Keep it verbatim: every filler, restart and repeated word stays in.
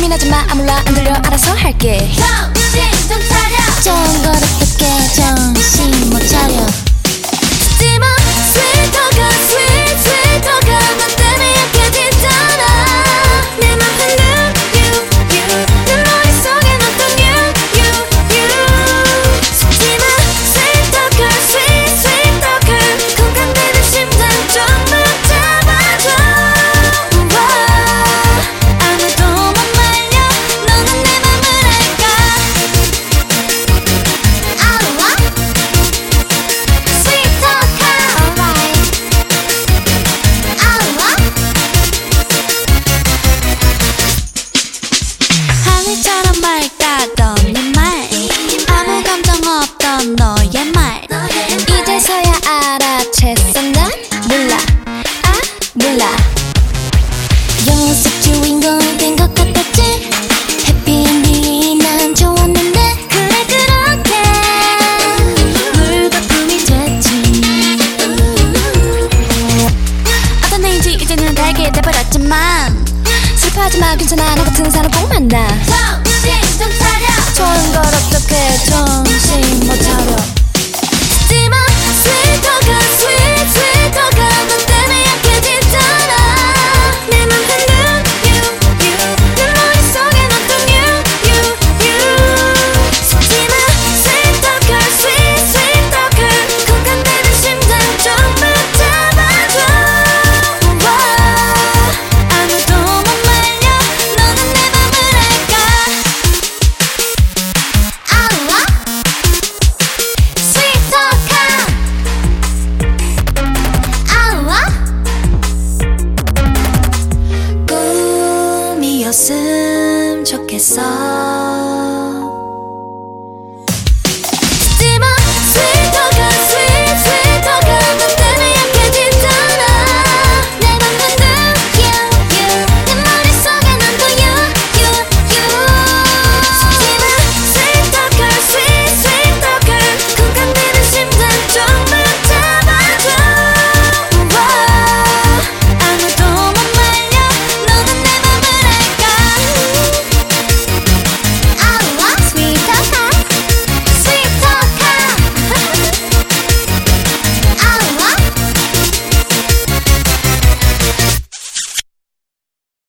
고민하지마 아무라 안 들려 알아서 할게. 정신 좀 차려. 좋은 걸 어떻게 정신 못 차려. 듣지 마. Sweet talker, sweet, sweet talker. 너 때문에 약해지잖아. 내 맘 흔들 you, you. 내 머릿속에 어떤 you, you, you. 속지 마. Sweet talker, sweet, sweet talker. 공감되는 심장 좀 붙잡아줘. 아무도 못 말려. 너는 내 맘을 알까. 아우와. Sweet talker, alright. 아우와. 하늘처럼 맑다던 네 말, 아무 감정 없던 너의 말, 이제서야 알아챘어. 난 몰라, 아 몰라. 연습 주인공 된 것 같았지. 해피엔딩이 난 좋았는데. 그래 그렇게 물거품이 됐지. 어떤 애인지 이제는 알게 돼버렸지만 슬퍼하지마 괜찮아 나 같은 사람 꼭 만나. 정신 좀 차려. 좋은 걸 어떻게 정신 못 차려. 듣지 마. Sweet talker, sweet, sweet talker. 너 때문에 약해지잖아. 내 맘 흔들 you, you. 내 머릿속엔 어떤 you, you, you. 속지 마. Sweet talker, sweet, sweet talker. 공감되는 심장 좀 붙잡아줘. 아무도 못 말려. 너는 내 맘을 알까. 아우와. Sweet talker. 아우와. 꿈이었음 좋겠어.